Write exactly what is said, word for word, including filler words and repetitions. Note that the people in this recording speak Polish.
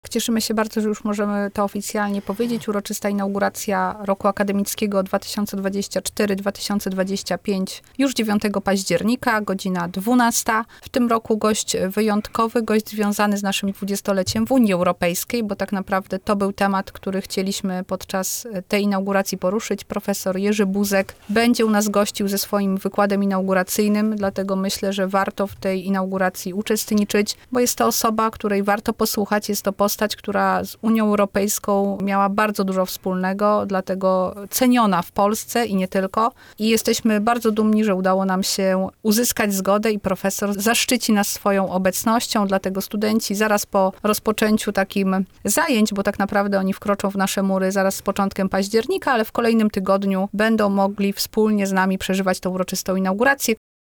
Cieszymy się bardzo, że już możemy to oficjalnie powiedzieć. Uroczysta inauguracja roku akademickiego dwa tysiące dwudziestego czwartego dwa tysiące dwudziestego piątego już dziewiątego października, godzina dwunasta. W tym roku gość wyjątkowy, gość związany z naszym dwudziestoleciem w Unii Europejskiej, bo tak naprawdę to był temat, który chcieliśmy podczas tej inauguracji poruszyć. Profesor Jerzy Buzek będzie u nas gościł ze swoim wykładem inauguracyjnym, dlatego myślę, że warto w tej inauguracji uczestniczyć, bo jest to osoba, której warto posłuchać. Jest to postać, która z Unią Europejską miała bardzo dużo wspólnego, dlatego ceniona w Polsce i nie tylko. I jesteśmy bardzo dumni, że udało nam się uzyskać zgodę i profesor zaszczyci nas swoją obecnością, dlatego studenci zaraz po rozpoczęciu takim zajęć, bo tak naprawdę oni wkroczą w nasze mury zaraz z początkiem października, ale w kolejnym tygodniu będą mogli wspólnie z nami przeżywać tę uroczystą inaugurację,